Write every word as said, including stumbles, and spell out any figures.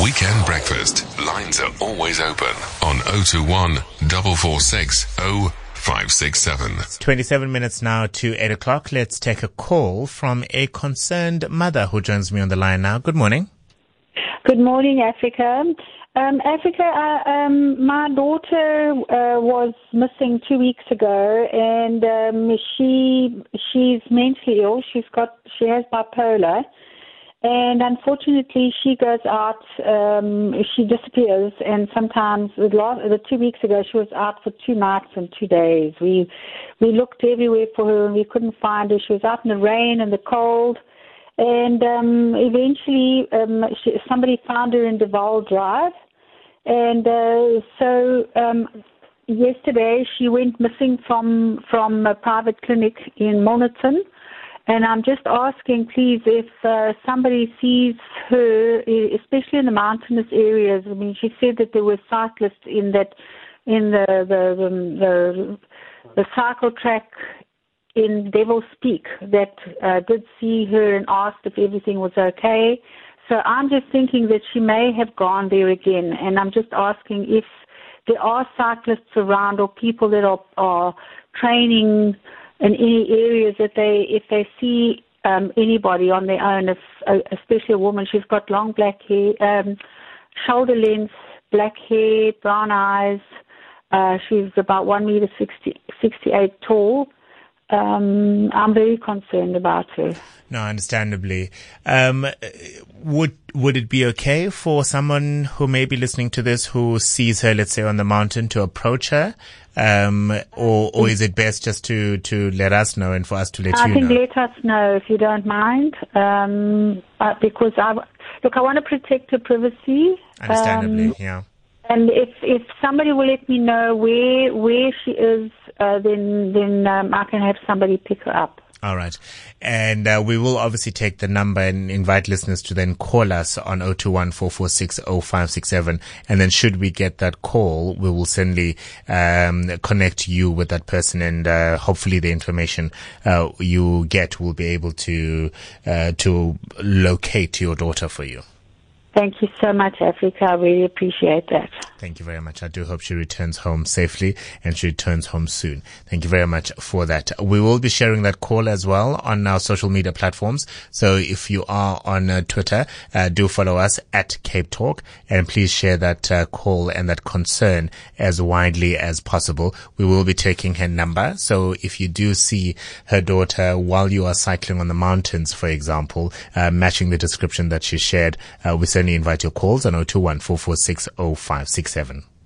Weekend Breakfast. Lines are always open on oh two one, four four six, oh five six seven. twenty-seven minutes now to eight o'clock. Let's take a call from a concerned mother who joins me on the line now. Good morning. Good morning, Africa. Um, Africa, uh, um, my daughter uh, was missing two weeks ago, and um, she she's mentally ill. She's got she has bipolar, and unfortunately, she goes out. Um, she disappears, and sometimes the last the two weeks ago, she was out for two nights and two days. We we looked everywhere for her, and we couldn't find her. She was out in the rain and the cold. And um, eventually, um, she, somebody found her in Duval Drive. And uh, so um, yesterday, she went missing from, from a private clinic in Milnerton. And I'm just asking, please, if uh, somebody sees her, especially in the mountainous areas. I mean, she said that there were cyclists in that, in the the the, the, the cycle track in Devil's Peak that uh, did see her and asked if everything was okay. So I'm just thinking that she may have gone there again, and I'm just asking if there are cyclists around or people that are, are training in any areas that they, if they see um, anybody on their own, if, uh, especially a woman. She's got long black hair, um, shoulder length, black hair, brown eyes. Uh, she's about one meter sixty, sixty-eight tall. Um, I'm very concerned about her. No, understandably. Um, would would it be okay for someone who may be listening to this who sees her, let's say, on the mountain to approach her? Um, or, or is it best just to, to let us know and for us to let I you think know? let us know if you don't mind. Um, uh, because I, look, I want to protect her privacy. Understandably, um, yeah. And if if somebody will let me know where where she is, uh, then then um, I can have somebody pick her up. All right. And uh, we will obviously take the number and invite listeners to then call us on oh two one, four four six, oh five six seven. And then should we get that call, we will certainly um, connect you with that person, and uh, hopefully the information uh, you get will be able to uh, to locate your daughter for you. Thank you so much, Africa. I really appreciate that. Thank you very much. I do hope she returns home safely, and she returns home soon. Thank you very much for that. We will be sharing that call as well on our social media platforms. So if you are on uh, Twitter, uh, do follow us at Cape Talk, and please share that uh, call and that concern as widely as possible. We will be taking her number. So if you do see her daughter while you are cycling on the mountains, for example, uh, matching the description that she shared, uh, we certainly invite your calls on oh two one, four four six, oh five six seven.